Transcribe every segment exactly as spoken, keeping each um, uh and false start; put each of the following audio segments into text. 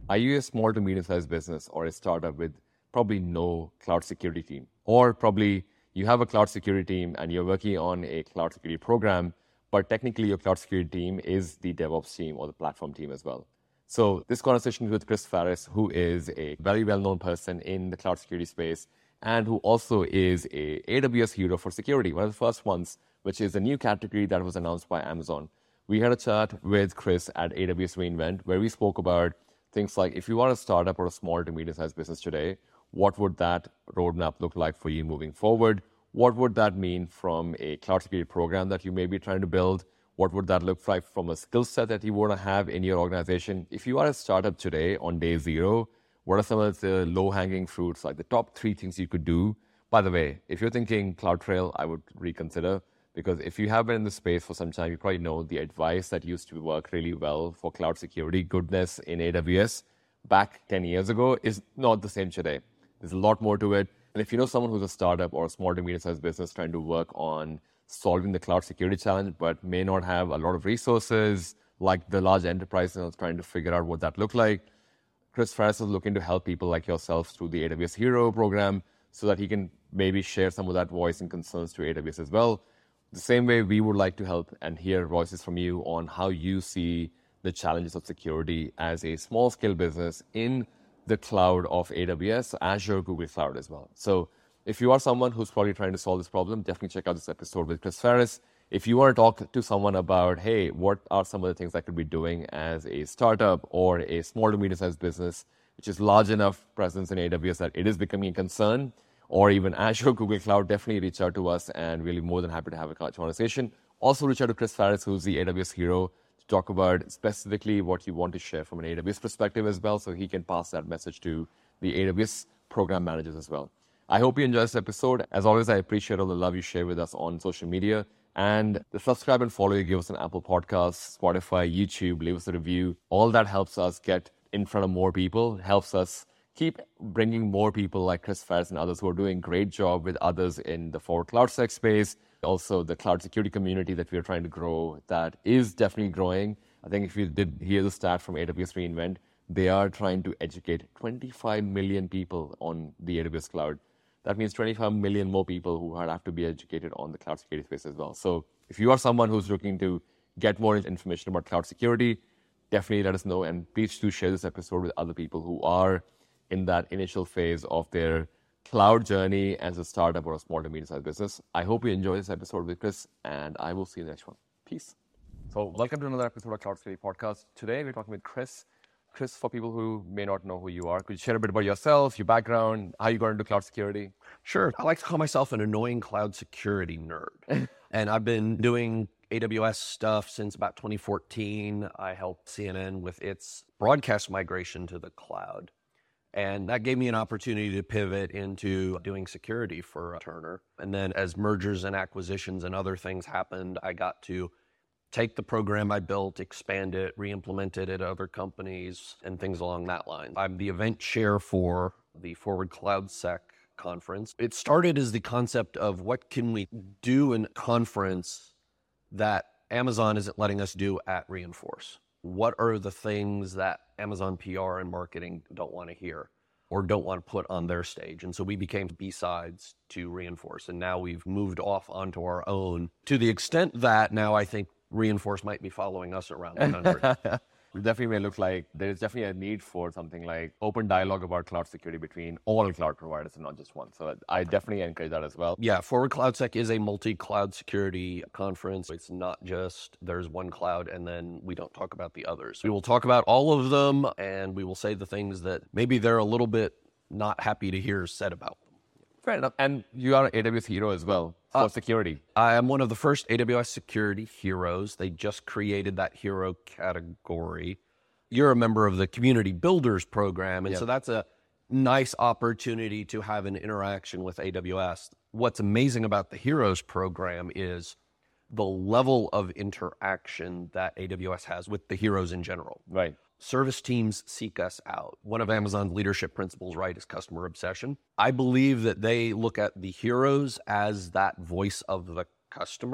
Are you a small to medium-sized business or a startup with probably no cloud security team? Or probably you have a cloud security team and you're working on a cloud security program, but technically your cloud security team is the DevOps team or the platform team as well. So this conversation is with Chris Ferris, who is a very well-known person in the cloud security space and who also is a A W S hero for security, one of the first ones, which is a new category that was announced by Amazon. We had a chat with Chris at A W S reInvent where we spoke about things like if you are a startup or a small to medium-sized business today, what would that roadmap look like for you moving forward? What would that mean from a cloud security program that you may be trying to build? What would that look like from a skill set that you want to have in your organization? If you are a startup today on day zero, what are some of the low-hanging fruits, like the top three things you could do? By the way, if you're thinking CloudTrail, I would reconsider, because if you have been in the space for some time, you probably know the advice that used to work really well for cloud security goodness in A W S back ten years ago is not the same today. There's a lot more to it. And if you know someone who's a startup or a small to medium-sized business trying to work on solving the cloud security challenge, but may not have a lot of resources, like the large enterprise is trying to figure out what that looks like, Chris Ferris is looking to help people like yourselves through the A W S Hero program so that he can maybe share some of that voice and concerns to A W S as well. The same way we would like to help and hear voices from you on how you see the challenges of security as a small-scale business in the cloud of A W S, Azure, Google Cloud as well. So if you are someone who's probably trying to solve this problem, definitely check out this episode with Chris Ferris. If you want to talk to someone about, hey, what are some of the things I could be doing as a startup or a small to medium-sized business, which is large enough presence in A W S that it is becoming a concern, or even Azure, Google Cloud, definitely reach out to us and we'll be more than happy to have a conversation. Also reach out to Chris Ferris, who's the A W S hero, to talk about specifically what you want to share from an A W S perspective as well, so he can pass that message to the A W S program managers as well. I hope you enjoy this episode. As always, I appreciate all the love you share with us on social media. And the subscribe and follow you give us on Apple Podcasts, Spotify, YouTube, leave us a review. All that helps us get in front of more people, helps us keep bringing more people like Chris Ferris and others who are doing a great job with others in the forward cloud sec space. Also, the cloud security community that we are trying to grow, that is definitely growing. I think if you did hear the stat from A W S reInvent, they are trying to educate twenty-five million people on the A W S cloud. That means twenty-five million more people who have to be educated on the cloud security space as well. So if you are someone who's looking to get more information about cloud security, definitely let us know. And please do share this episode with other people who are in that initial phase of their cloud journey as a startup or a small to medium-sized business. I hope you enjoy this episode with Chris, and I will see you in the next one. Peace. So welcome to another episode of Cloud Security Podcast. Today we're talking with Chris. Chris, for people who may not know who you are, could you share a bit about yourself, your background, how you got into cloud security? Sure. I like to call myself an annoying cloud security nerd. And I've been doing A W S stuff since about twenty fourteen. I helped C N N with its broadcast migration to the cloud. And that gave me an opportunity to pivot into doing security for Turner. And then as mergers and acquisitions and other things happened, I got to take the program I built, expand it, re-implement it at other companies, and things along that line. I'm the event chair for the Forward Cloud Sec conference. It started as the concept of what can we do in conference that Amazon isn't letting us do at Reinforce? What are the things that Amazon P R and marketing don't want to hear or don't want to put on their stage? And so we became B-sides to Reinforce. And now we've moved off onto our own to the extent that now I think Reinforce might be following us around the country. It definitely may look like there's definitely a need for something like open dialogue about cloud security between all cloud providers and not just one. So I definitely encourage that as well. Yeah, Forward Cloud Sec is a multi-cloud security conference. It's not just there's one cloud and then we don't talk about the others. We will talk about all of them and we will say the things that maybe they're a little bit not happy to hear said about them. Fair enough. And you are an A W S hero as well for uh, security. I am one of the first A W S security heroes. They just created that hero category. You're a member of the Community Builders program, and yep. So that's a nice opportunity to have an interaction with A W S. What's amazing about the Heroes program is the level of interaction that A W S has with the heroes in general. Right. Service teams seek us out. One of Amazon's leadership principles, right, is customer obsession. I believe that they look at the heroes as that voice of the customer,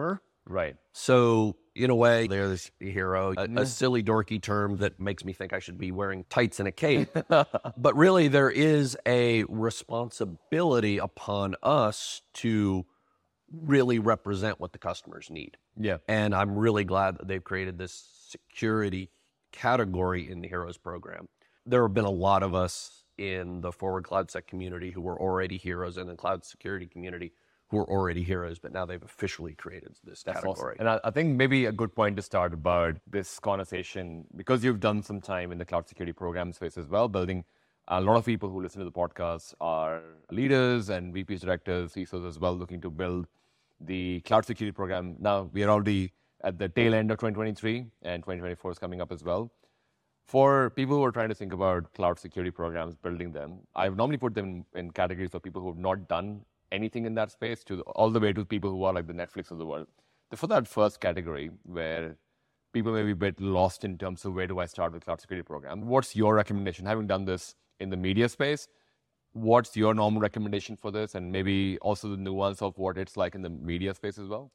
Right. So in a way, they're this hero, a, a silly, dorky term that makes me think I should be wearing tights and a cape. But really, there is a responsibility upon us to really represent what the customers need. Yeah. And I'm really glad that they've created this security category in the Heroes program. There have been a lot of us in the Forward CloudSec community who were already heroes, and the cloud security community who are already heroes, but now they've officially created this That's category. Awesome. And I, I think maybe a good point to start about this conversation, because you've done some time in the cloud security program space as well, building a lot of people who listen to the podcast are leaders and V Ps, directors, C I S Os as well, looking to build the cloud security program. Now, we are already at the tail end of twenty twenty-three, and twenty twenty-four is coming up as well. For people who are trying to think about cloud security programs, building them, I've normally put them in categories of people who have not done anything in that space, to all the way to people who are like the Netflix of the world. For that first category, where people may be a bit lost in terms of where do I start with cloud security program, what's your recommendation? Having done this in the media space, what's your normal recommendation for this, and maybe also the nuance of what it's like in the media space as well?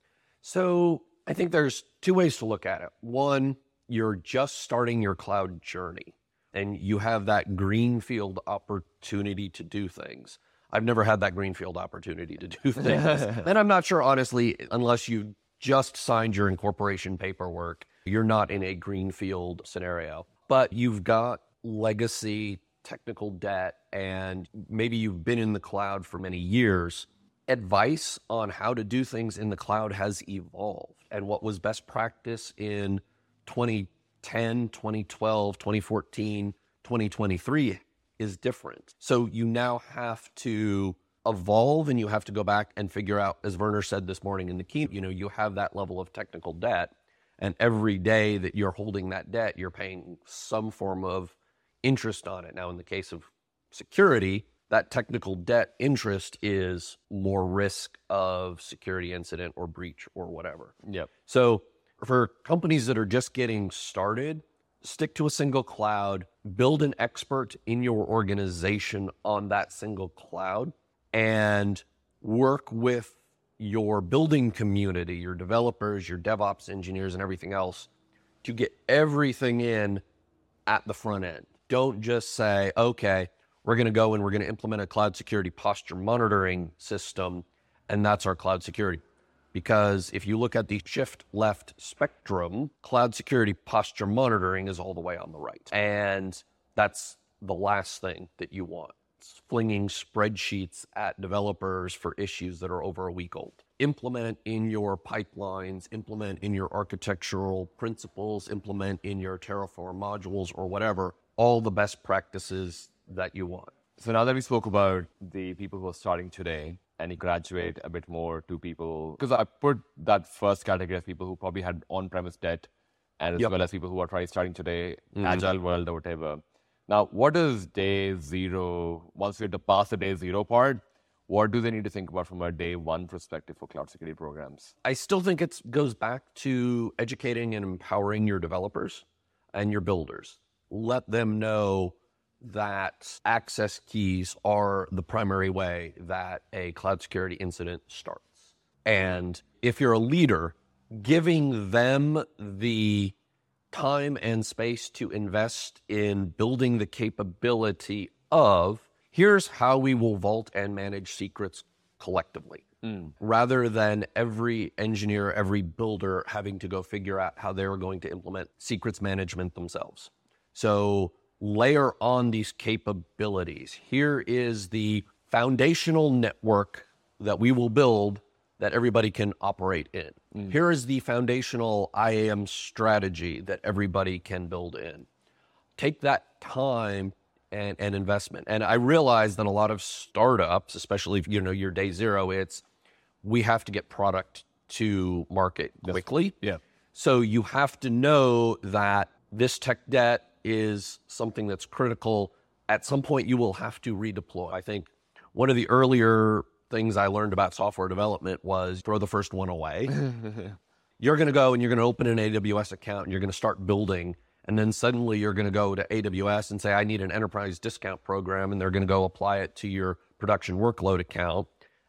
So I think there's two ways to look at it. One, you're just starting your cloud journey, and you have that greenfield opportunity to do things. I've never had that greenfield opportunity to do things. And I'm not sure, honestly, unless you just signed your incorporation paperwork, you're not in a greenfield scenario. But you've got legacy, technical debt, and maybe you've been in the cloud for many years. Advice on how to do things in the cloud has evolved. And what was best practice in twenty ten, twenty twelve, twenty fourteen, twenty twenty-three is different. So you now have to evolve, and you have to go back and figure out, as Werner said this morning in the keynote, you know, you have that level of technical debt, and every day that you're holding that debt, you're paying some form of interest on it. Now, in the case of security, that technical debt interest is more risk of security incident or breach or whatever. Yep. So for companies that are just getting started, stick to a single cloud, build an expert in your organization on that single cloud, and work with your building community, your developers, your DevOps engineers, and everything else to get everything in at the front end. Don't just say, okay, we're going to go and we're going to implement a cloud security posture monitoring system, and that's our cloud security. Because if you look at the shift left spectrum, cloud security posture monitoring is all the way on the right. And that's the last thing that you want. It's flinging spreadsheets at developers for issues that are over a week old. Implement in your pipelines, implement in your architectural principles, implement in your Terraform modules or whatever, all the best practices that you want. So now that we spoke about the people who are starting today, and you graduate a bit more to people, because I put that first category of people who probably had on-premise debt, and as Yep. well as people who are trying starting today, Mhm. agile world or whatever. Now, what is day zero? Once we're to pass the day zero part, what do they need to think about from a day one perspective for cloud security programs? I still think it goes back to educating and empowering your developers and your builders. Let them know that access keys are the primary way that a cloud security incident starts. And if you're a leader, giving them the time and space to invest in building the capability of, here's how we will vault and manage secrets collectively, mm. rather than every engineer, every builder having to go figure out how they're going to implement secrets management themselves. So layer on these capabilities. Here is the foundational network that we will build that everybody can operate in. Mm. Here is the foundational I A M strategy that everybody can build in. Take that time and, and investment. And I realize that a lot of startups, especially if you know your day zero, it's we have to get product to market quickly. Yeah. So you have to know that this tech debt is something that's critical. At some point, you will have to redeploy. I think one of the earlier things I learned about software development was throw the first one away. You're going to go and you're going to open an A W S account and you're going to start building. And then suddenly you're going to go to A W S and say, I need an enterprise discount program. And they're going to go apply it to your production workload account.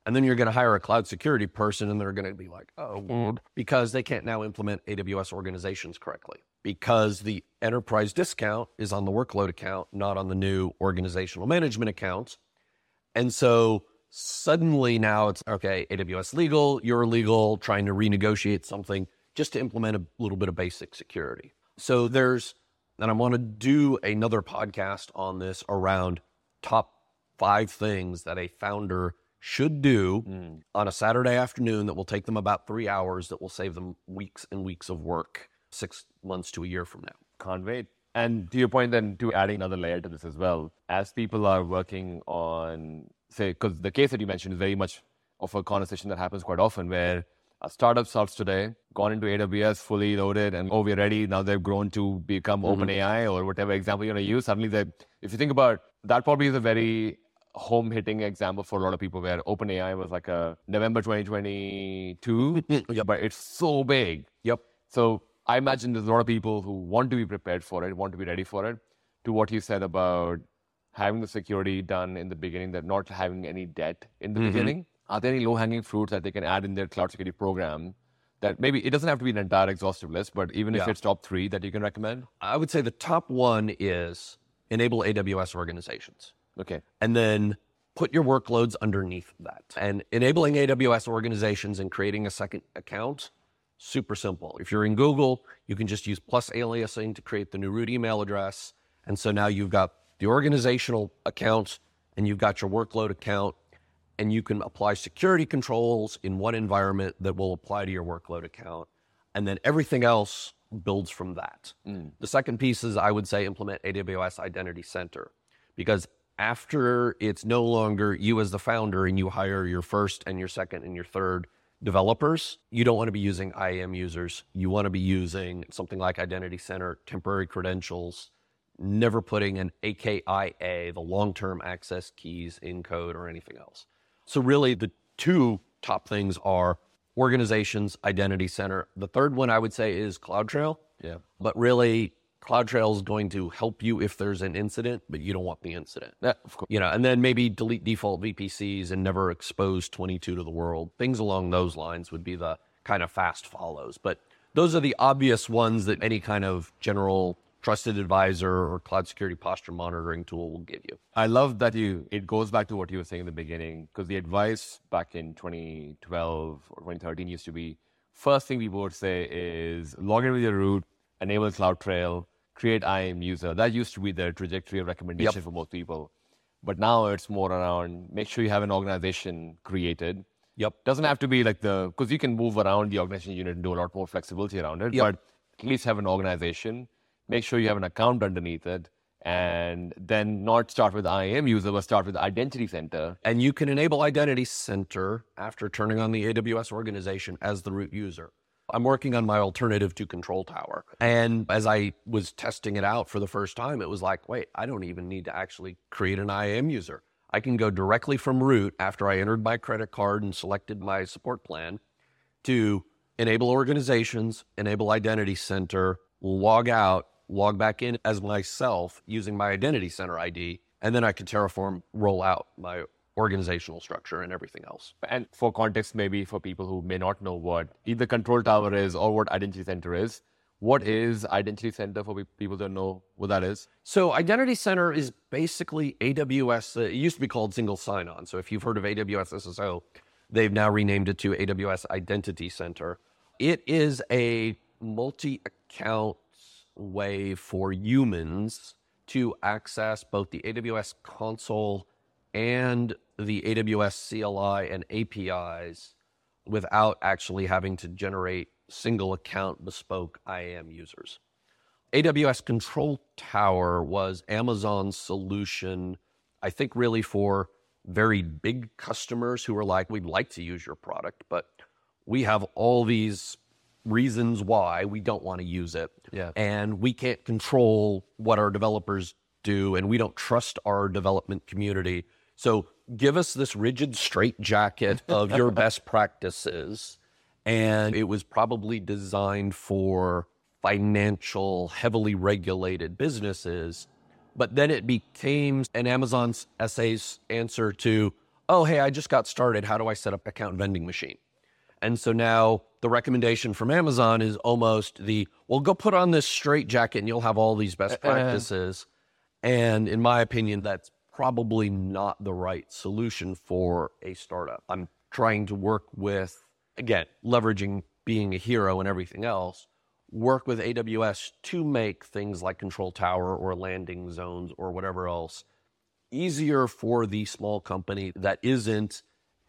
And then you're going to hire a cloud security person and they're going to be like, oh, because they can't now implement A W S organizations correctly because the enterprise discount is on the workload account, not on the new organizational management account. And so suddenly now it's, okay, A W S legal, you're legal, trying to renegotiate something just to implement a little bit of basic security. So there's, and I want to do another podcast on this around top five things that a founder should do mm. on a Saturday afternoon that will take them about three hours that will save them weeks and weeks of work, six months to a year from now. Can't wait. And to your point then, to adding another layer to this as well, as people are working on, say, because the case that you mentioned is very much of a conversation that happens quite often where a startup starts today, gone into A W S, fully loaded, and oh, we're ready. Now they've grown to become mm-hmm. OpenAI or whatever example you're going to use. Suddenly, they, if you think about that, probably is a very home-hitting example for a lot of people where OpenAI was like a November twenty twenty-two, yep. but it's so big. Yep. So I imagine there's a lot of people who want to be prepared for it, want to be ready for it. To what you said about having the security done in the beginning, that not having any debt in the mm-hmm. beginning. Are there any low-hanging fruits that they can add in their cloud security program that maybe it doesn't have to be an entire exhaustive list, but even yeah. if it's top three that you can recommend? I would say the top one is enable A W S organizations. Okay. And then put your workloads underneath that. And enabling A W S organizations and creating a second account, super simple. If you're in Google, you can just use plus aliasing to create the new root email address. And so now you've got the organizational account and you've got your workload account, and you can apply security controls in one environment that will apply to your workload account. And then everything else builds from that. Mm. The second piece is, I would say, implement A W S Identity Center, because after it's no longer you as the founder and you hire your first and your second and your third developers, you don't want to be using I A M users. You want to be using something like Identity Center, temporary credentials, never putting an A K I A, the long-term access keys, in code or anything else. So really the two top things are organizations, Identity Center. The third one I would say is CloudTrail. Yeah. But really, CloudTrail is going to help you if there's an incident, but you don't want the incident. Yeah, of course. You know, and then maybe delete default V P Cs and never expose twenty-two to the world. Things along those lines would be the kind of fast follows. But those are the obvious ones that any kind of general trusted advisor or cloud security posture monitoring tool will give you. I love that you, it goes back to what you were saying in the beginning, because the advice back in twenty twelve or twenty thirteen used to be, first thing people would say is log in with your root, enable CloudTrail, create I A M user. That used to be the trajectory of recommendation yep. for most people. But now it's more around, make sure you have an organization created. Yep. Doesn't have to be like the, because you can move around the organization unit and do a lot more flexibility around it, yep. but at least have an organization. Make sure you have an account underneath it, and then not start with I A M user, but start with Identity Center. And you can enable Identity Center after turning on the A W S organization as the root user. I'm working on my alternative to Control Tower. And as I was testing it out for the first time, it was like, wait, I don't even need to actually create an I A M user. I can go directly from root after I entered my credit card and selected my support plan to enable organizations, enable Identity Center, log out, log back in as myself using my Identity Center I D, and then I can Terraform roll out my organizational structure and everything else. And for context, maybe for people who may not know what either Control Tower is or what Identity Center is, what is Identity Center for people that know what that is? So Identity Center is basically A W S, uh, it used to be called Single Sign-On. So if you've heard of A W S S S O, they've now renamed it to A W S Identity Center. It is a multi-account way for humans to access both the A W S console and the A W S C L I and A P Is without actually having to generate single account bespoke I A M users. A W S Control Tower was Amazon's solution, I think really for very big customers who are like, we'd like to use your product, but we have all these reasons why we don't want to use it. Yeah. And we can't control what our developers do, and we don't trust our development community. So give us this rigid straitjacket of your best practices. And it was probably designed for financial, heavily regulated businesses. But then it became an Amazon's S A's answer to, oh, hey, I just got started. How do I set up an account vending machine? And so now the recommendation from Amazon is almost the, well, go put on this straitjacket and you'll have all these best practices. And in my opinion, that's probably not the right solution for a startup. I'm trying to work with, again, leveraging being a hero and everything else, work with A W S to make things like Control Tower or landing zones or whatever else easier for the small company that isn't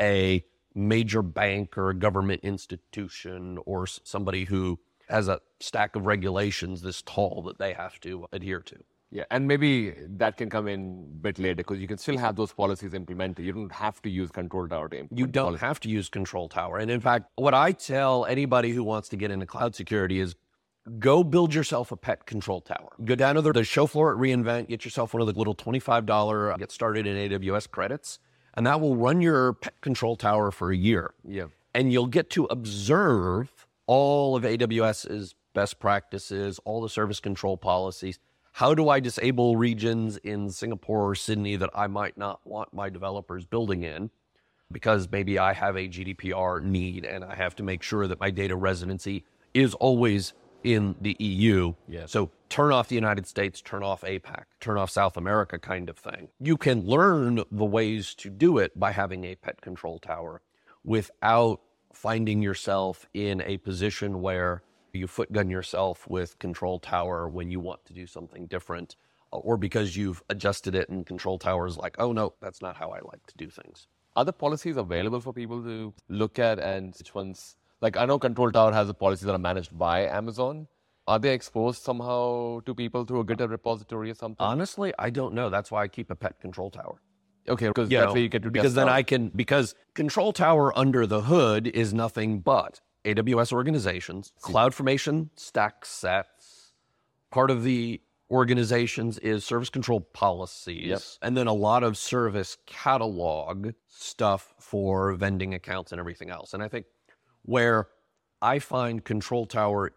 a major bank or a government institution or somebody who has a stack of regulations this tall that they have to adhere to. Yeah, and maybe that can come in a bit later because you can still have those policies implemented. You don't have to use Control Tower to implement You don't policies. have to use Control Tower. And in fact, what I tell anybody who wants to get into cloud security is go build yourself a pet Control Tower. Go down to the, the show floor at reInvent, get yourself one of the little twenty-five dollars get started in A W S credits, and that will run your pet Control Tower for a year. Yeah. And you'll get to observe all of AWS's best practices, all the service control policies. How do I disable regions in Singapore or Sydney that I might not want my developers building in because maybe I have a G D P R need and I have to make sure that my data residency is always in the E U. Yeah. So turn off the United States, turn off APAC, turn off South America kind of thing. You can learn the ways to do it by having a pet Control Tower without finding yourself in a position where you footgun yourself with Control Tower when you want to do something different, or because you've adjusted it and Control Tower is like, oh no, that's not how I like to do things. Are the policies available for people to look at, and which ones? Like, I know Control Tower has the policies that are managed by Amazon. Are they exposed somehow to people through a GitHub repository or something? Honestly, I don't know. That's why I keep a pet Control Tower. Okay, because You that know, way you get to because test then out. I can, because Control Tower under the hood is nothing but A W S organizations, CloudFormation stack sets. Part of the organizations is service control policies, Yep. and then a lot of service catalog stuff for vending accounts and everything else. And I think where I find Control Tower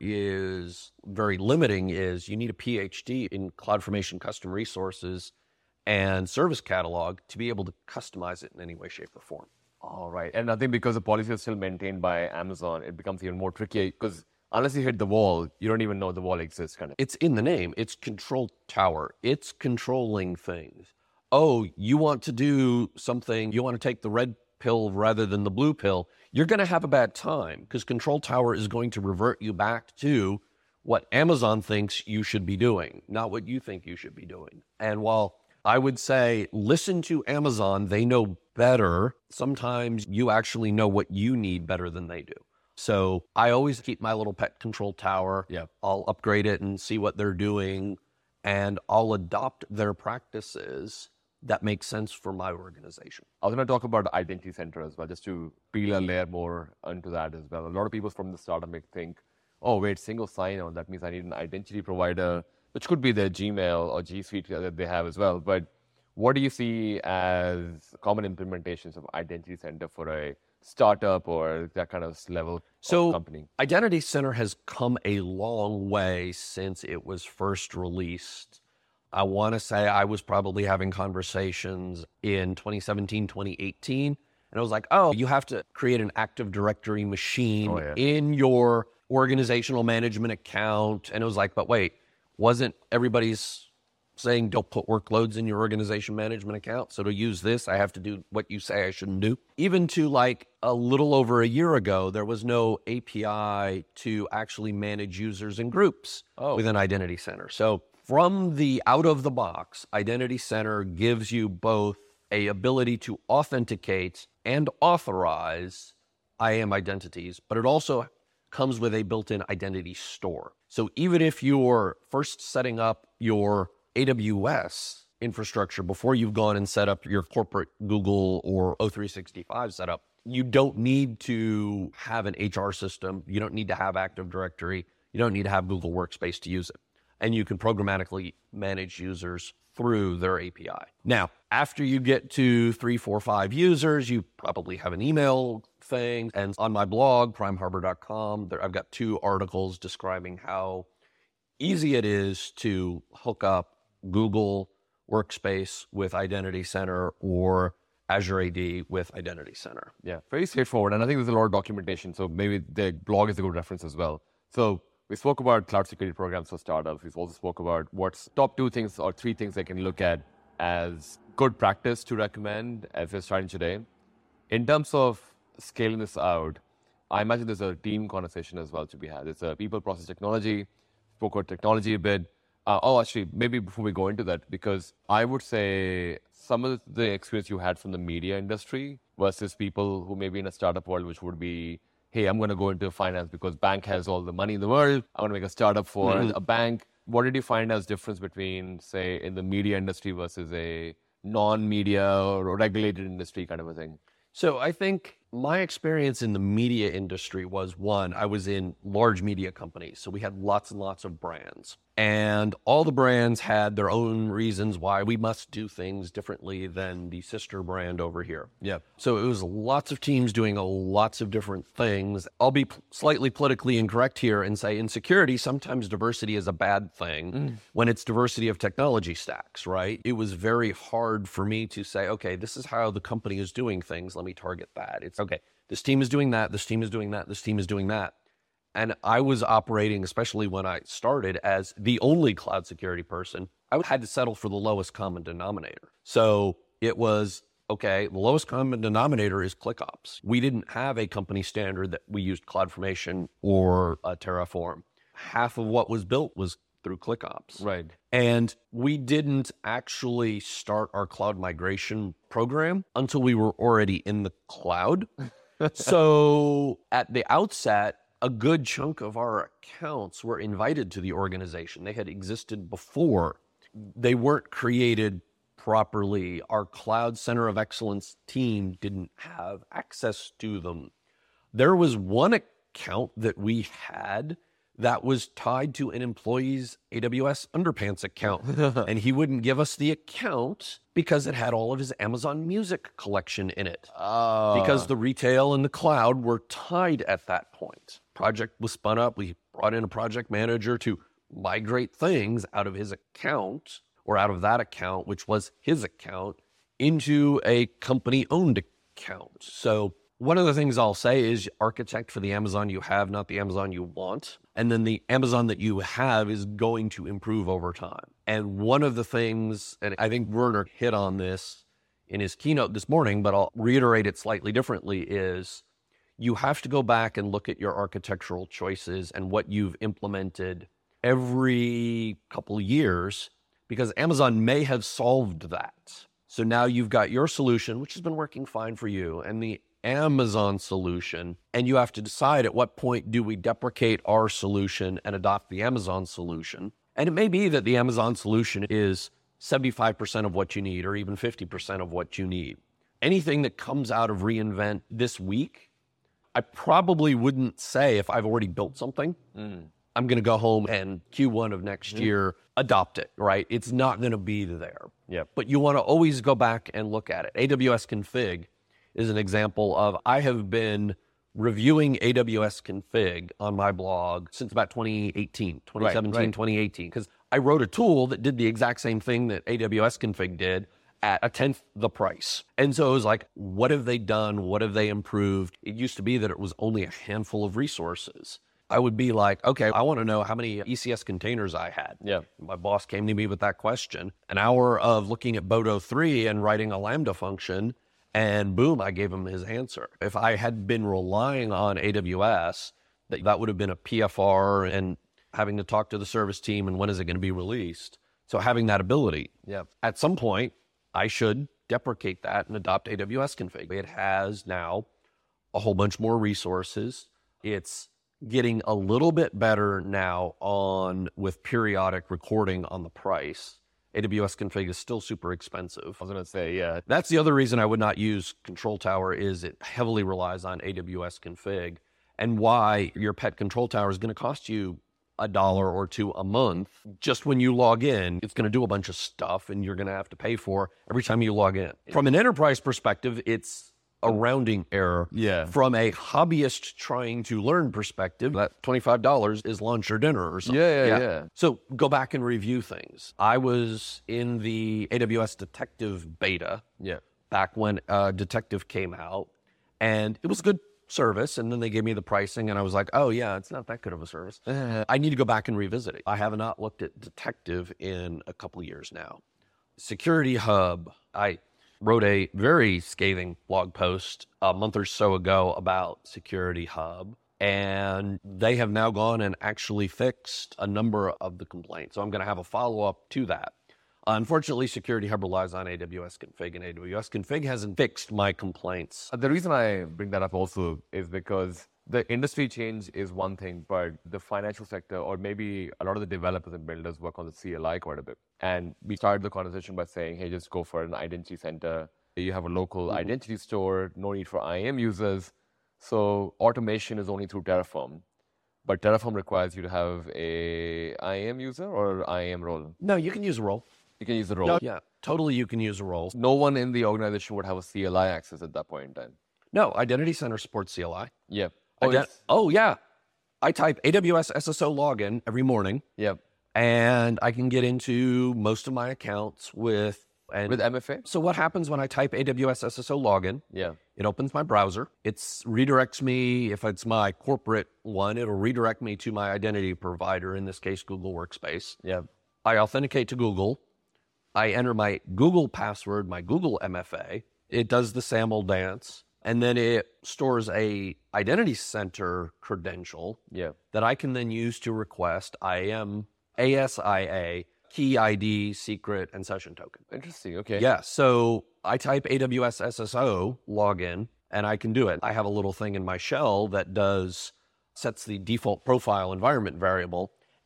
is very limiting is you need a P H D in CloudFormation custom resources and service catalog to be able to customize it in any way, shape, or form. All right. And I think because the policy is still maintained by Amazon, it becomes even more tricky because unless you hit the wall, you don't even know the wall exists. Kind of. It's in the name. It's Control Tower. It's controlling things. Oh, you want to do something, you want to take the red pill rather than the blue pill, you're going to have a bad time because Control Tower is going to revert you back to what Amazon thinks you should be doing, not what you think you should be doing. And while I would say, listen to Amazon, they know better. Sometimes you actually know what you need better than they do. So I always keep my little pet Control Tower. Yeah. I'll upgrade it and see what they're doing, and I'll adopt their practices that make sense for my organization. I was going to talk about Identity Center as well, just to peel a layer more onto that as well. A lot of people from the startup may think, oh, wait, single sign-on, that means I need an identity provider, which could be their Gmail or G Suite that they have as well. But what do you see as common implementations of Identity Center for a startup or that kind of level So, of company? Identity Center has come a long way since it was first released. I want to say I was probably having conversations in twenty seventeen, twenty eighteen, and I was like, oh, you have to create an Active Directory machine Oh, yeah. in your organizational management account. And it was like, but wait, wasn't everybody's saying don't put workloads in your organization management account? So to use this, I have to do what you say I shouldn't do. Even to like a little over a year ago, there was no A P I to actually manage users and groups Oh. within Identity Center. So from the out of the box, Identity Center gives you both a ability to authenticate and authorize I A M identities, but it also comes with a built-in identity store. So even if you're first setting up your A W S infrastructure before you've gone and set up your corporate Google or O three sixty-five setup, you don't need to have an H R system. You don't need to have Active Directory. You don't need to have Google Workspace to use it. And you can programmatically manage users through their A P I. Now, after you get to three, four, five users, you probably have an email thing. And on my blog, prime harbor dot com, there, I've got two articles describing how easy it is to hook up Google Workspace with Identity Center or Azure A D with Identity Center. Yeah, very straightforward. And I think there's a lot of documentation. So maybe the blog is a good reference as well. So we spoke about cloud security programs for startups. We've also spoke about what's top two things or three things they can look at as good practice to recommend as you're starting today. In terms of scaling this out, I imagine there's a team conversation as well to be had. It's a people, process, technology, spoke about technology a bit. Uh, oh, actually, maybe before we go into that, because I would say some of the experience you had from the media industry versus people who may be in a startup world, which would be, hey, I'm going to go into finance because bank has all the money in the world. I want to make a startup for mm-hmm. a bank. What did you find as difference between, say, in the media industry versus a non-media or regulated industry kind of a thing? So I think my experience in the media industry was, one, I was in large media companies. So we had lots and lots of brands. And all the brands had their own reasons why we must do things differently than the sister brand over here. Yeah. So it was lots of teams doing lots of different things. I'll be p- slightly politically incorrect here and say in security, sometimes diversity is a bad thing mm. when it's diversity of technology stacks, right? It was very hard for me to say, okay, this is how the company is doing things. Let me target that. It's okay, this team is doing that. This team is doing that. This team is doing that. And I was operating, especially when I started, as the only cloud security person. I had to settle for the lowest common denominator. So it was, okay, the lowest common denominator is ClickOps. We didn't have a company standard that we used CloudFormation or uh, Terraform. Half of what was built was through ClickOps. Right. And we didn't actually start our cloud migration program until we were already in the cloud. So at the outset, a good chunk of our accounts were invited to the organization. They had existed before. They weren't created properly. Our Cloud Center of Excellence team didn't have access to them. There was one account that we had that was tied to an employee's A W S Underpants account. And he wouldn't give us the account because it had all of his Amazon Music collection in it. Uh. Because the retail and the cloud were tied at that point. Project was spun up. We brought in a project manager to migrate things out of his account or out of that account, which was his account, into a company-owned account. So one of the things I'll say is architect for the Amazon you have, not the Amazon you want. And then the Amazon that you have is going to improve over time. And one of the things, and I think Werner hit on this in his keynote this morning, but I'll reiterate it slightly differently, is you have to go back and look at your architectural choices and what you've implemented every couple of years, because Amazon may have solved that. So now you've got your solution, which has been working fine for you, and the Amazon solution, and you have to decide at what point do we deprecate our solution and adopt the Amazon solution. And it may be that the Amazon solution is seventy-five percent of what you need or even fifty percent of what you need. Anything that comes out of reInvent this week, I probably wouldn't say if I've already built something, mm. I'm going to go home and Q one of next mm. year, adopt it, right? It's not going to be there. Yep. But you want to always go back and look at it. A W S config is an example of, I have been reviewing A W S config on my blog since about twenty eighteen, twenty seventeen, right, right. twenty eighteen, because I wrote a tool that did the exact same thing that A W S config did at a tenth the price. And so it was like, what have they done? What have they improved? It used to be that it was only a handful of resources. I would be like, okay, I want to know how many E C S containers I had. Yeah. My boss came to me with that question. An hour of looking at Bodo three and writing a Lambda function, and boom, I gave him his answer. If I had been relying on A W S, that, that would have been a P F R and having to talk to the service team and when is it going to be released. So having that ability, yeah. At some point, I should deprecate that and adopt A W S config. It has now a whole bunch more resources. It's getting a little bit better now on with periodic recording on the price. A W S config is still super expensive. I was going to say, yeah. That's the other reason I would not use Control Tower, is it heavily relies on A W S config, and why your pet Control Tower is going to cost you a dollar or two a month. Just when you log in, it's going to do a bunch of stuff and you're going to have to pay for every time you log in. From an enterprise perspective, it's a rounding error. Yeah. From a hobbyist trying to learn perspective, that twenty-five dollars is lunch or dinner or something. Yeah, yeah, yeah, yeah. So go back and review things. I was in the A W S Detective beta yeah. back when uh, Detective came out, and it was good service, and then they gave me the pricing, and I was like, oh yeah, it's not that good of a service. I need to go back and revisit it. I have not looked at Detective in a couple of years now. Security Hub, I wrote a very scathing blog post a month or so ago about Security Hub, and they have now gone and actually fixed a number of the complaints. So I'm going to have a follow-up to that. Unfortunately, Security Hub relies on A W S Config, and A W S Config hasn't fixed my complaints. The reason I bring that up also is because the industry change is one thing, but the financial sector, or maybe a lot of the developers and builders, work on the C L I quite a bit. And we started the conversation by saying, hey, just go for an identity center. You have a local mm-hmm. identity store, no need for I A M users. So automation is only through Terraform. But Terraform requires you to have a I A M user or I A M role. No, you can use a role. You can use a role. No, yeah, totally you can use a role. No one in the organization would have a C L I access at that point in time. No, Identity Center supports C L I. Yeah. Oh, Ident- oh yeah. I type A W S S S O login every morning. Yeah. And I can get into most of my accounts with... And with M F A? So what happens when I type A W S S S O login? Yeah. It opens my browser. It redirects me, if it's my corporate one, it'll redirect me to my identity provider, in this case, Google Workspace. Yeah. I authenticate to Google. I enter my Google password, my Google M F A. It does the SAML dance, and then it stores a identity center credential yeah. that I can then use to request I A M, A S I A, key I D, secret, and session token. Interesting, okay. Yeah, so I type A W S S S O login, and I can do it. I have a little thing in my shell that does, sets the default profile environment variable,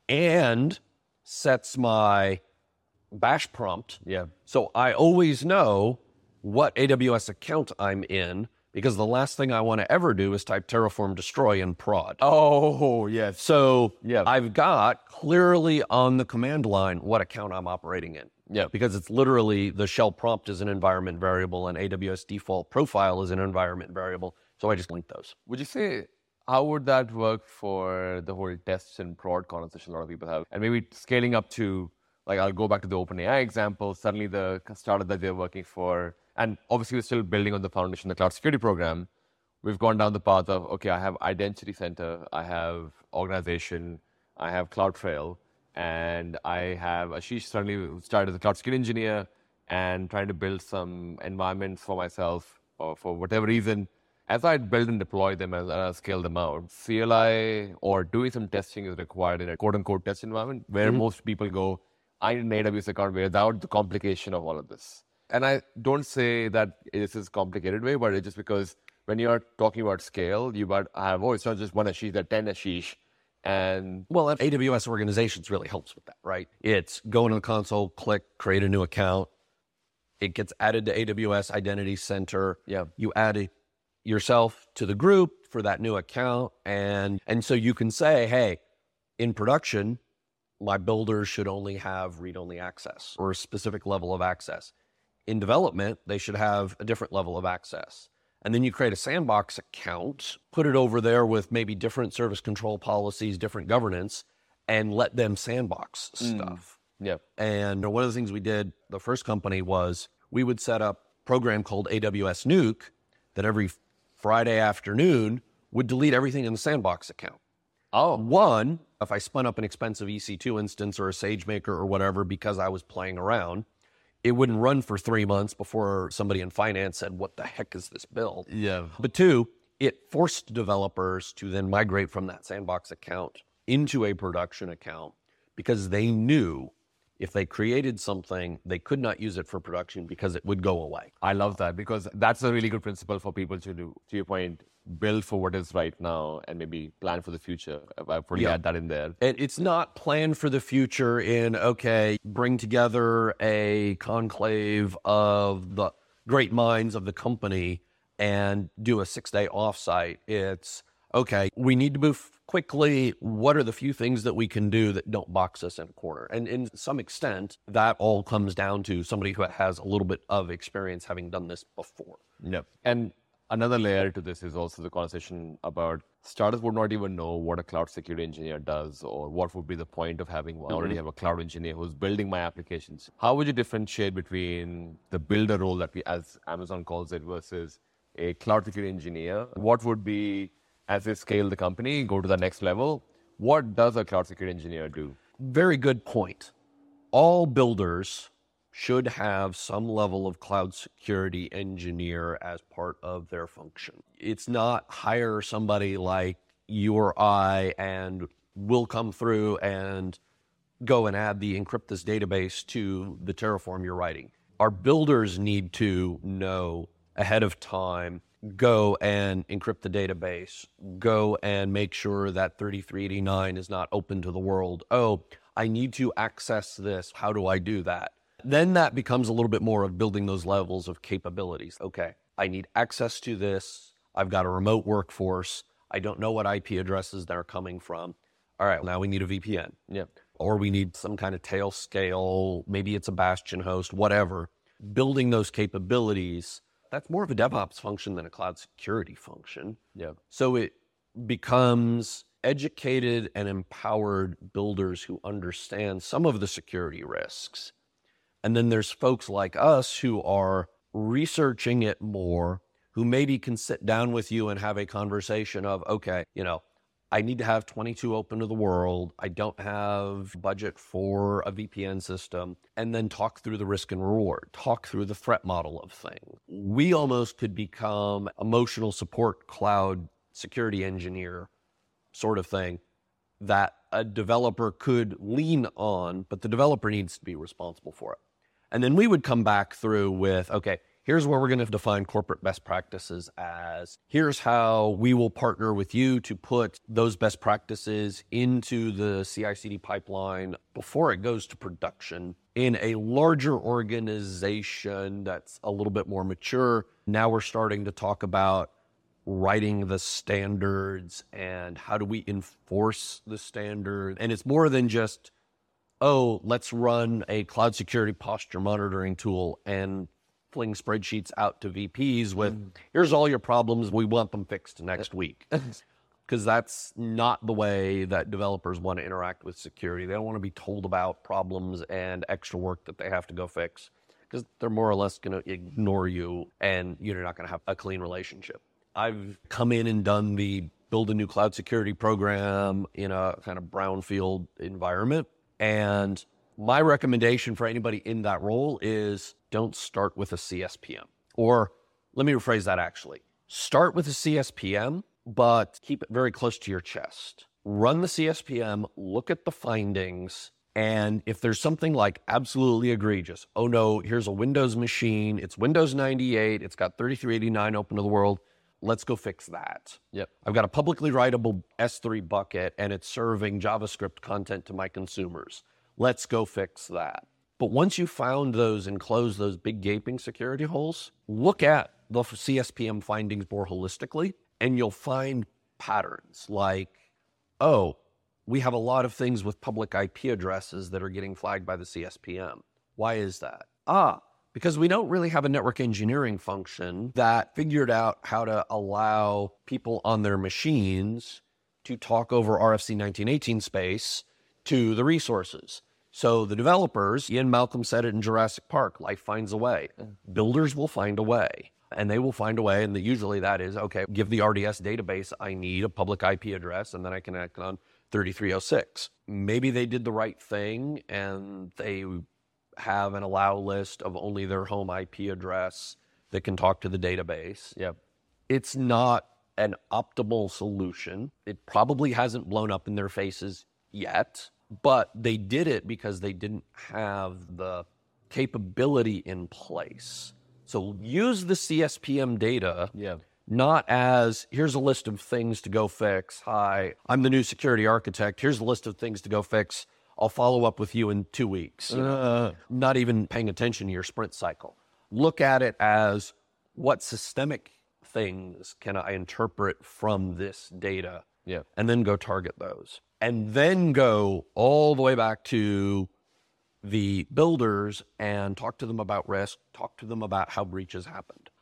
and sets my bash prompt. Yeah. So I always know what A W S account I'm in, because the last thing I want to ever do is type Terraform destroy in prod. Oh, yes. So yeah. I've got clearly on the command line what account I'm operating in. Yeah. Because it's literally the shell prompt is an environment variable and A W S default profile is an environment variable. So I just link those. Would you say, how would that work for the whole tests and prod conversation a lot of people have? And maybe scaling up to, like, I'll go back to the OpenAI example. Suddenly the startup that they're working for, and obviously we're still building on the foundation, the cloud security program. We've gone down the path of, okay, I have Identity Center, I have organization, I have CloudTrail, and I have Ashish suddenly who started as a cloud security engineer and trying to build some environments for myself, or for whatever reason. As I build and deploy them and I scale them out, C L I or doing some testing is required in a quote-unquote test environment where mm-hmm. most people go, I need an A W S account without the complication of all of this. And I don't say that this is a complicated way, but it's just because when you're talking about scale, you might have, oh, it's not just one Ashish, there are ten Ashish. And well, A W S organizations really helps with that, right? It's go into the console, click, create a new account. It gets added to A W S Identity Center. Yeah. You add it yourself to the group for that new account. And, and so you can say, hey, in production, my builders should only have read-only access or a specific level of access. In development, they should have a different level of access. And then you create a sandbox account, put it over there with maybe different service control policies, different governance, and let them sandbox stuff. Mm. Yeah. And one of the things we did, the first company, was we would set up a program called A W S Nuke that every Friday afternoon would delete everything in the sandbox account. Oh. One, if I spun up an expensive E C two instance or a SageMaker or whatever because I was playing around, it wouldn't run for three months before somebody in finance said, what the heck is this build? Yeah. But two, it forced developers to then migrate from that sandbox account into a production account because they knew if they created something, they could not use it for production because it would go away. I love that because that's a really good principle for people to do. To your point, build for what is right now and maybe plan for the future. I'll probably Yeah. add that in there. And it's not plan for the future in, okay, bring together a conclave of the great minds of the company and do a six-day offsite. It's, okay, we need to move quickly. What are the few things that we can do that don't box us in a corner? And in some extent, that all comes down to somebody who has a little bit of experience having done this before. Yeah. And Another layer to this is also the conversation about startups would not even know what a cloud security engineer does or what would be the point of having one. I already have a cloud engineer who's building my applications. How would you differentiate between the builder role that we, as Amazon calls it, versus a cloud security engineer? What would be, as they scale the company, go to the next level, what does a cloud security engineer do? Very good point. All builders should have some level of cloud security engineer as part of their function. It's not hire somebody like you or I and we'll come through and go and add the encrypt this database to the Terraform you're writing. Our builders need to know ahead of time, go and encrypt the database, go and make sure that thirty-three eighty-nine is not open to the world. Oh, I need to access this. How do I do that? Then that becomes a little bit more of building those levels of capabilities. Okay, I need access to this. I've got a remote workforce. I don't know what I P addresses they're coming from. All right, now we need a V P N. Yeah. Or we need some kind of tail scale. Maybe it's a Bastion host, whatever. Building those capabilities, that's more of a DevOps function than a cloud security function. Yeah. So it becomes educated and empowered builders who understand some of the security risks. And then there's folks like us who are researching it more, who maybe can sit down with you and have a conversation of, okay, you know, I need to have twenty-two open to the world. I don't have budget for a V P N system. And then talk through the risk and reward, talk through the threat model of things. We almost could become emotional support cloud security engineer sort of thing that a developer could lean on, but the developer needs to be responsible for it. And then we would come back through with, okay, here's where we're going to define corporate best practices as. Here's how we will partner with you to put those best practices into the C I C D pipeline before it goes to production. In a larger organization that's a little bit more mature, now we're starting to talk about writing the standards and how do we enforce the standard. And it's more than just, oh, let's run a cloud security posture monitoring tool and fling spreadsheets out to V Ps with, mm. here's all your problems, we want them fixed next week. Because that's not the way that developers want to interact with security. They don't want to be told about problems and extra work that they have to go fix, because they're more or less going to ignore you and you're not going to have a clean relationship. I've come in and done the build a new cloud security program in a kind of brownfield environment. And my recommendation for anybody in that role is don't start with a C S P M. Or let me rephrase that actually. Start with a C S P M, but keep it very close to your chest. Run the C S P M, look at the findings, and if there's something like absolutely egregious, oh no, here's a Windows machine, it's Windows ninety-eight, it's got thirty-three eighty-nine open to the world, let's go fix that. Yep. I've got a publicly writable S three bucket and it's serving JavaScript content to my consumers. Let's go fix that. But once you found those and closed those big gaping security holes, look at the C S P M findings more holistically, and you'll find patterns like, oh, we have a lot of things with public I P addresses that are getting flagged by the C S P M. Why is that? Ah, because we don't really have a network engineering function that figured out how to allow people on their machines to talk over R F C nineteen eighteen space to the resources. So the developers, Ian Malcolm said it in Jurassic Park, life finds a way. Builders will find a way. And they will find a way, and the, usually that is, okay, give the R D S database I need a public I P address, and then I can act on thirty-three oh six. Maybe they did the right thing, and they have an allow list of only their home I P address that can talk to the database. Yep. It's not an optimal solution. It probably hasn't blown up in their faces yet, but they did it because they didn't have the capability in place. So use the C S P M data, yeah. not as, here's a list of things to go fix. Hi, I'm the new security architect. Here's a list of things to go fix. I'll follow up with you in two weeks. Uh. Not even paying attention to your sprint cycle. Look at it as, what systemic things can I interpret from this data? Yeah. And then go target those. And then go all the way back to the builders and talk to them about risk, talk to them about how breaches happened.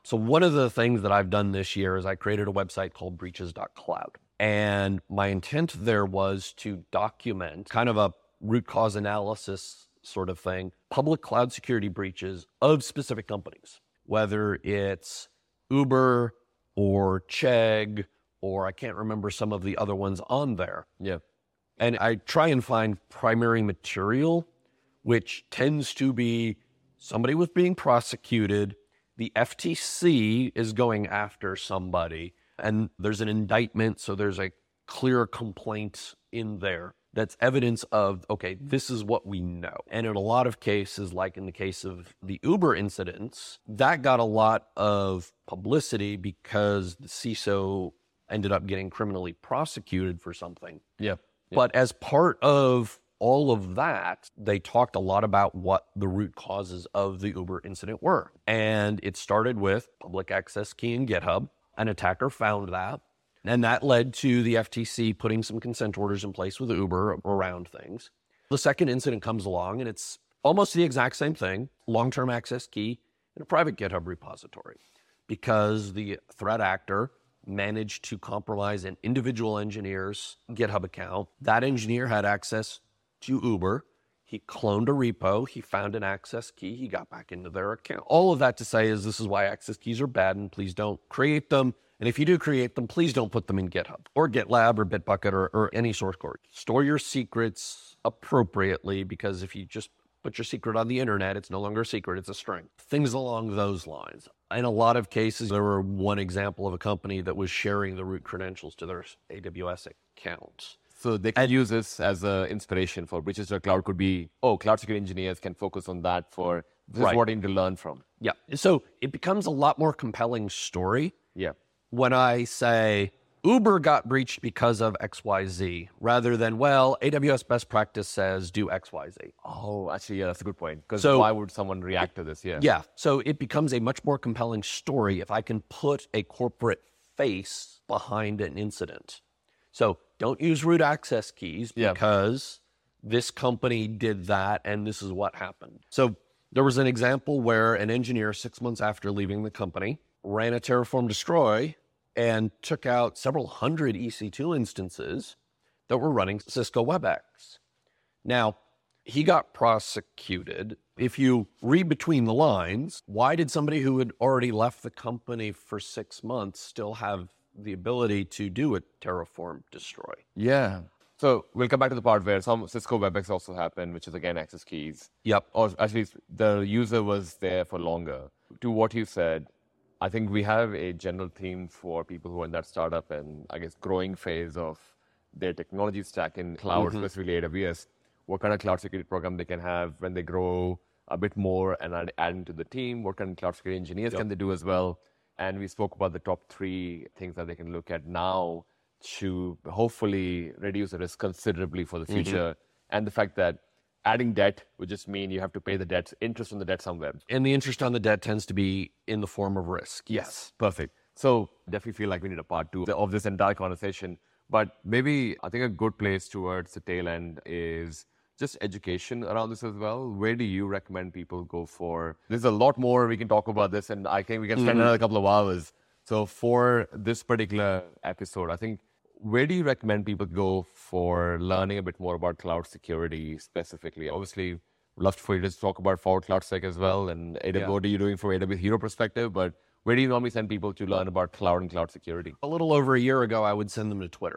So one of the things that I've done this year is I created a website called breaches dot cloud. And my intent there was to document kind of a root cause analysis sort of thing, public cloud security breaches of specific companies, whether it's Uber or Chegg, or I can't remember some of the other ones on there. Yeah. And I try and find primary material, which tends to be somebody was being prosecuted, the F T C is going after somebody, and there's an indictment, so there's a clear complaint in there that's evidence of, okay, this is what we know. And in a lot of cases, like in the case of the Uber incidents, that got a lot of publicity because the C I S O ended up getting criminally prosecuted for something. Yeah. Yeah. But as part of all of that, they talked a lot about what the root causes of the Uber incident were. And it started with public access key in GitHub. An attacker found that. And that led to the F T C putting some consent orders in place with Uber around things. The second incident comes along, and it's almost the exact same thing, long-term access key in a private GitHub repository, because the threat actor managed to compromise an individual engineer's GitHub account. That engineer had access to Uber. He cloned a repo. He found an access key. He got back into their account. All of that to say is this is why access keys are bad, and please don't create them. And if you do create them, please don't put them in GitHub or GitLab or Bitbucket or, or any source code. Store your secrets appropriately, because if you just put your secret on the internet, it's no longer a secret, it's a string. Things along those lines. In a lot of cases, there were one example of a company that was sharing the root credentials to their A W S accounts. So they can use this as an inspiration for breaches dot cloud. Could be, oh, cloud security engineers can focus on that for this Right. is what I need to learn from. Yeah. So it becomes a lot more compelling story Yeah. when I say Uber got breached because of X Y Z, rather than, well, A W S best practice says do X Y Z. Oh, actually, yeah, that's a good point. Because So- why would someone react to this? Yeah. Yeah. So it becomes a much more compelling story if I can put a corporate face behind an incident. So don't use root access keys Yeah. because this company did that and this is what happened. So there was an example where an engineer, six months after leaving the company, ran a Terraform destroy and took out several hundred E C two instances that were running Cisco WebEx. Now, he got prosecuted. If you read between the lines, why did somebody who had already left the company for six months still have the ability to do a Terraform destroy? Yeah. So we'll come back to the part where some Cisco WebEx also happened, which is again access keys. Yep. Or actually, the user was there for longer. To what you said, I think we have a general theme for people who are in that startup and I guess growing phase of their technology stack in cloud, Mm-hmm. specifically A W S, what kind of cloud security program they can have when they grow a bit more and add, add into the team, what kind of cloud security engineers Yep. can they do as well. And we spoke about the top three things that they can look at now to hopefully reduce the risk considerably for the future. And the fact that adding debt would just mean you have to pay the debt, interest on the debt somewhere. And the interest on the debt tends to be in the form of risk. Yes, perfect. So definitely feel like we need a part two of this entire conversation. But maybe I think a good place towards the tail end is just education around this as well. Where do you recommend people go for? There's a lot more we can talk about this, and I think we can spend another couple of hours. So for this particular episode, I think, where do you recommend people go for learning a bit more about cloud security specifically? Obviously, we'd love for you to talk about Forward CloudSec as well, and A W S, Yeah. what are you doing from A W S Hero perspective? But where do you normally send people to learn about cloud and cloud security? A little over a year ago, I would send them to Twitter.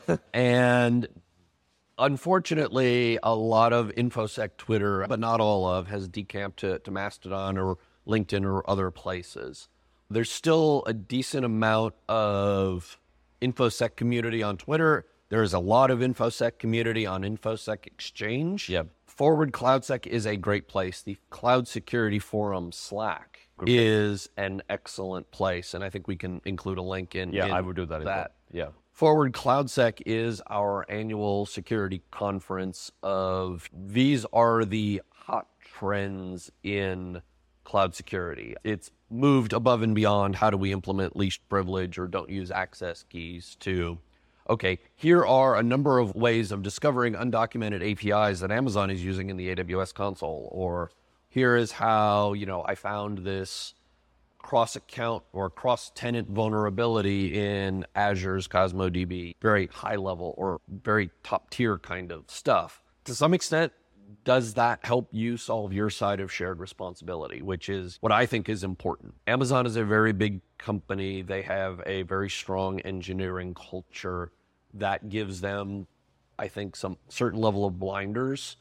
And unfortunately, a lot of InfoSec Twitter, but not all of, has decamped to, to Mastodon or LinkedIn or other places. There's still a decent amount of InfoSec community on Twitter. There's a lot of InfoSec community on InfoSec Exchange. Yep. Forward CloudSec is a great place. The Cloud Security Forum Slack is an excellent place, and I think we can include a link in. Yeah, in I would do that as well. that. Yeah. Forward CloudSec is our annual security conference of these are the hot trends in cloud security. It's moved above and beyond how do we implement least privilege or don't use access keys to, okay, here are a number of ways of discovering undocumented A P Is that Amazon is using in the A W S console, or here is how, you know, I found this cross-account or cross-tenant vulnerability in Azure's Cosmo D B, very high level or very top tier kind of stuff. To some extent, does that help you solve your side of shared responsibility, which is what I think is important. Amazon is a very big company. They have a very strong engineering culture that gives them, I think, some certain level of blinders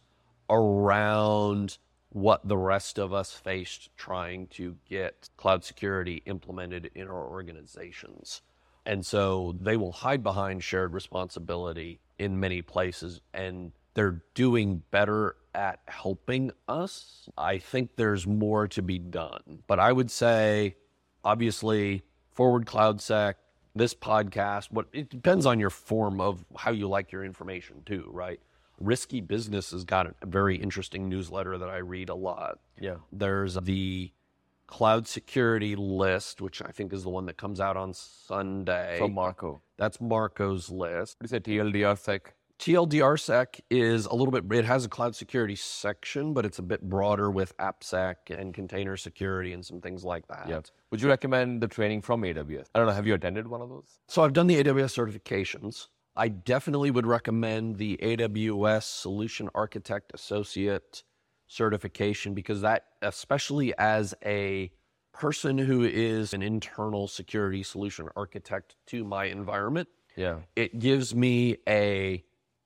around what the rest of us faced trying to get cloud security implemented in our organizations. And so they will hide behind shared responsibility in many places, and they're doing better at helping us. I think there's more to be done. But I would say, obviously, Forward CloudSec, this podcast, what it depends on your form of how you like your information too, right? Risky Business has got a very interesting newsletter that I read a lot. Yeah. There's the Cloud Security List, which I think is the one that comes out on Sunday. From Marco. That's Marco's list. What is it, T L D R sec? T L D R sec is a little bit, it has a cloud security section, but it's a bit broader with AppSec and container security and some things like that. Yeah. Would you recommend the training from A W S? I don't know, have you attended one of those? So I've done the A W S certifications. I definitely would recommend the A W S Solution Architect Associate certification, because that, especially as a person who is an internal security solution architect to my environment, Yeah. it gives me a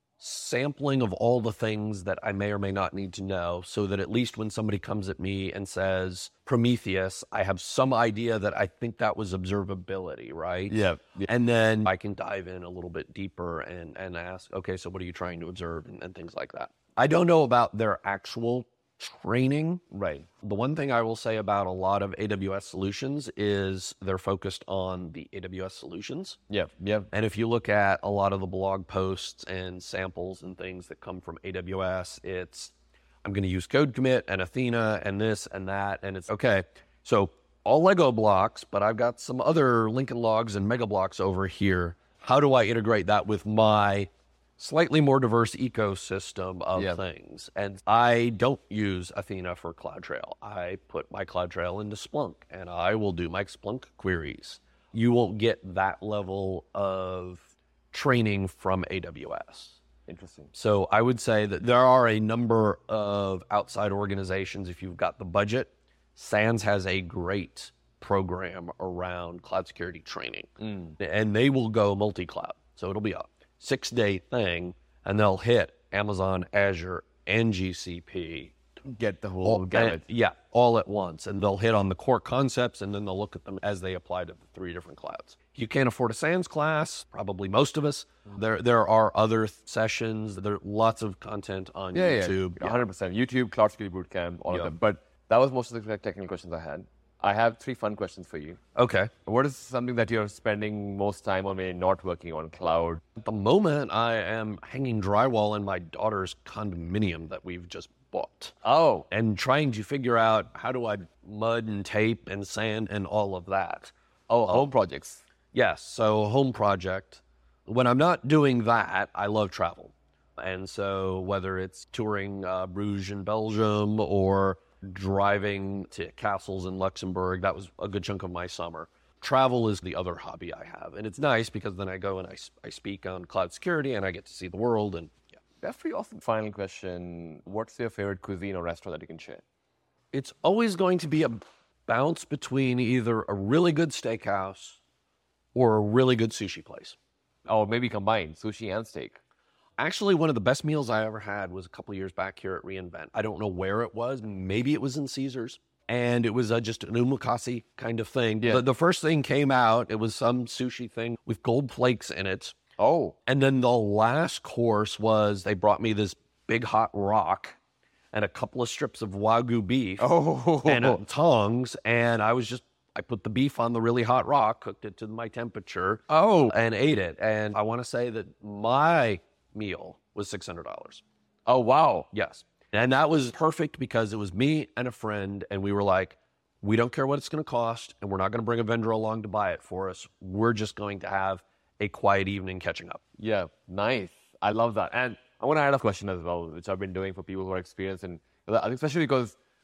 sampling of all the things that I may or may not need to know, so that at least when somebody comes at me and says Prometheus, I have some idea that I think that was observability, right? Yeah. yeah. And then I can dive in a little bit deeper and, and ask, okay, so what are you trying to observe, and, and things like that. I don't know about their actual training. Right. The one thing I will say about a lot of A W S solutions is they're focused on the A W S solutions. Yeah. Yeah. And if you look at a lot of the blog posts and samples and things that come from A W S, it's, I'm going to use Code Commit and Athena and this and that. And it's, okay, so all Lego blocks, but I've got some other Lincoln Logs and Mega Blocks over here. How do I integrate that with my slightly more diverse ecosystem of Yeah. things? And I don't use Athena for CloudTrail. I put my CloudTrail into Splunk, and I will do my Splunk queries. You won't get that level of training from A W S. Interesting. So I would say that there are a number of outside organizations, if you've got the budget. SANS has a great program around cloud security training, Mm. and they will go multi-cloud. So it'll be a six-day thing, and they'll hit Amazon, Azure, and G C P. Get the whole All, gamut. and- yeah, all at once. And they'll hit on the core concepts, and then they'll look at them as they apply to the three different clouds. You can't afford a SANS class, probably most of us. There there are other th- sessions. There are lots of content on Yeah, YouTube. yeah, one hundred percent. YouTube, Cloud Security Bootcamp, all Yeah. of them. But that was most of the technical questions I had. I have three fun questions for you. Okay. What is something that you're spending most time on when you're not working on cloud? At the moment, I am hanging drywall in my daughter's condominium that we've just bought, Oh, and trying to figure out how do I mud and tape and sand and all of that. oh, home projects. Yes, so home project. When I'm not doing that, I love travel. And so whether it's touring uh, Bruges in Belgium or driving to castles in Luxembourg, that was a good chunk of my summer. Travel is the other hobby I have. And it's nice because then I go and I, I speak on cloud security and I get to see the world. And yeah, That's pretty awesome. Final question. What's your favorite cuisine or restaurant that you can share? it's always going to be a bounce between either a really good steakhouse or a really good sushi place. Oh, maybe combine sushi and steak. Actually, one of the best meals I ever had was a couple of years back here at reInvent. I don't know where it was. Maybe it was in Caesars. And it was uh, just an omakase kind of thing. Yeah. The, the first thing came out, it was some sushi thing with gold flakes in it. Oh, And then the last course was they brought me this big hot rock and a couple of strips of Wagyu beef oh, and uh, tongs. And I was just, I put the beef on the really hot rock, cooked it to my temperature, oh, and ate it. And I want to say that my meal was six hundred dollars. oh, wow. Yes. And that was perfect because it was me and a friend, and we were like, we don't care what it's going to cost, and we're not going to bring a vendor along to buy it for us. We're just going to have a quiet evening catching up. Yeah, nice. I love that. And I want to add a question as well, which I've been doing for people who are experienced in, I think especially because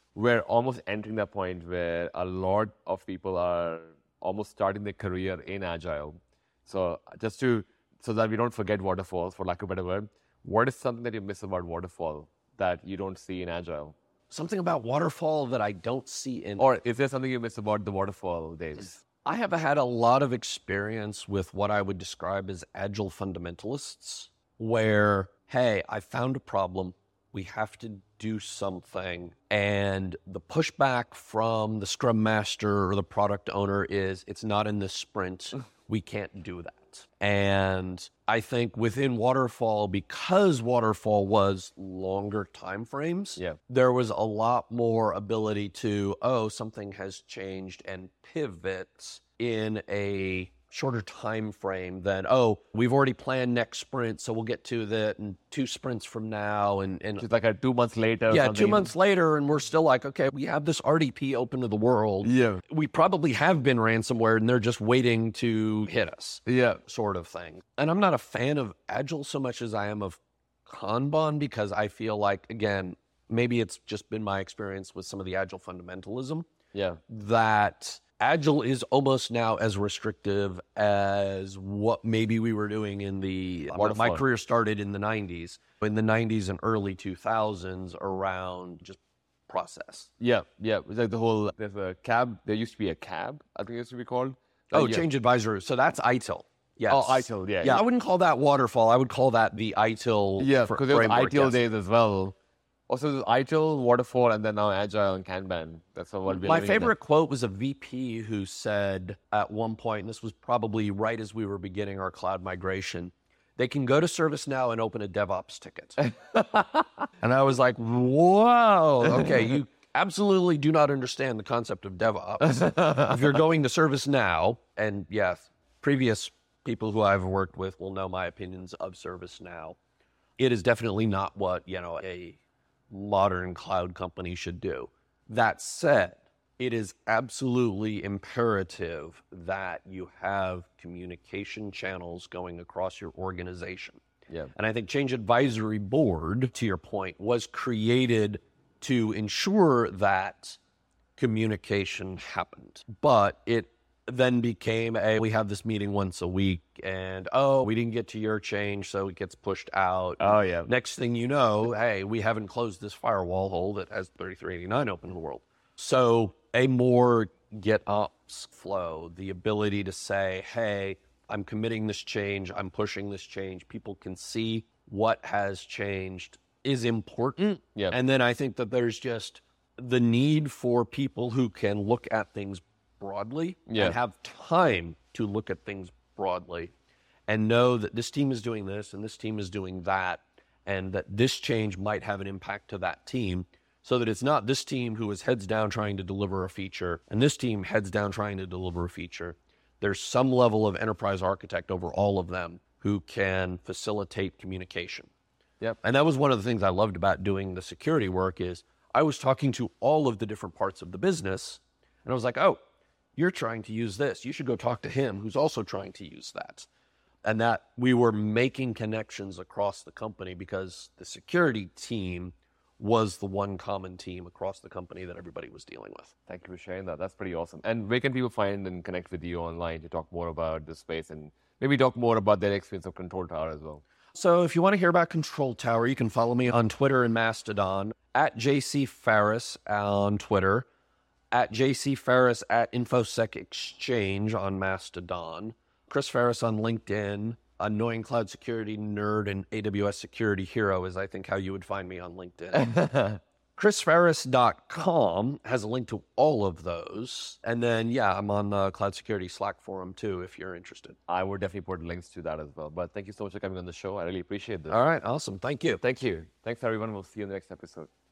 we're almost entering that point where a lot of people are almost starting their career in Agile. So just to, so that we don't forget waterfalls, for lack of a better word, what is something that you miss about waterfall that you don't see in Agile? Something about waterfall that I don't see in... Or is there something you miss about the waterfall days? I have had a lot of experience with what I would describe as Agile fundamentalists, where, hey, I found a problem, we have to do something, and the pushback from the Scrum Master or the product owner is, it's not in this sprint, we can't do that. And I think within Waterfall, because Waterfall was longer time frames, yeah. there was a lot more ability to, oh, something has changed, and pivot in a shorter time frame than, oh, we've already planned next sprint, so we'll get to that in two sprints from now. And, and Just like a two months later. Yeah, something. two months later, and we're still like, okay, we have this R D P open to the world. Yeah. We probably have been ransomware, and they're just waiting to hit us. Yeah. Sort of thing. And I'm not a fan of Agile so much as I am of Kanban, because I feel like, again, maybe it's just been my experience with some of the Agile fundamentalism. Yeah. That Agile is almost now as restrictive as what maybe we were doing in the... Waterfall. My career started in the nineties. In the nineties and early two thousands around just process. Yeah, yeah. It's like the whole, there's a cab, there used to be a cab, I think it used to be called. Oh, Uh, yeah. change advisor. So that's I T I L. Yes. Oh, I T I L, yeah. Yeah, I wouldn't call that waterfall. I would call that the I T I L Yeah, fr- because there was framework, I T I L yes. days as well. Also, there's I T I L, Waterfall, and then now Agile and Kanban. That's what we're My living in favorite quote was a V P who said at one point, and this was probably right as we were beginning our cloud migration, they can go to ServiceNow and open a DevOps ticket. And I was like, whoa, okay, you absolutely do not understand the concept of DevOps. If you're going to ServiceNow, and yes, previous people who I've worked with will know my opinions of ServiceNow, it is definitely not what, you know, a modern cloud company should do. That said, it is absolutely imperative that you have communication channels going across your organization. Yeah. And I think Change Advisory Board, to your point, was created to ensure that communication happened. But it then became a, we have this meeting once a week, and oh, we didn't get to your change, so it gets pushed out. Oh, yeah. Next thing you know, hey, we haven't closed this firewall hole that has thirty-three eighty-nine open in the world. So a more GitOps flow, the ability to say, hey, I'm committing this change, I'm pushing this change, people can see what has changed, is important. Yeah. And then I think that there's just the need for people who can look at things broadly Yeah. and have time to look at things broadly and know that this team is doing this and this team is doing that, and that this change might have an impact to that team, so that it's not this team who is heads down trying to deliver a feature and this team heads down trying to deliver a feature. There's some level of enterprise architect over all of them who can facilitate communication. Yep. And that was one of the things I loved about doing the security work, is I was talking to all of the different parts of the business, and I was like, oh, you're trying to use this. You should go talk to him who's also trying to use that. And that we were making connections across the company, because the security team was the one common team across the company that everybody was dealing with. Thank you for sharing that. That's pretty awesome. And where can people find and connect with you online to talk more about this space and maybe talk more about their experience of Control Tower as well? So if you want to hear about Control Tower, you can follow me on Twitter and Mastodon, at J C Ferris on Twitter, at J C Ferris at InfoSec Exchange on Mastodon, Chris Ferris on LinkedIn, Annoying Cloud Security Nerd and A W S Security Hero is, I think, how you would find me on LinkedIn. Chris Ferris dot com has a link to all of those. And then, yeah, I'm on the Cloud Security Slack forum, too, if you're interested. I will definitely put links to that as well. But thank you so much for coming on the show. I really appreciate this. All right, awesome. Thank you. Thank you. Thanks, everyone. We'll see you in the next episode.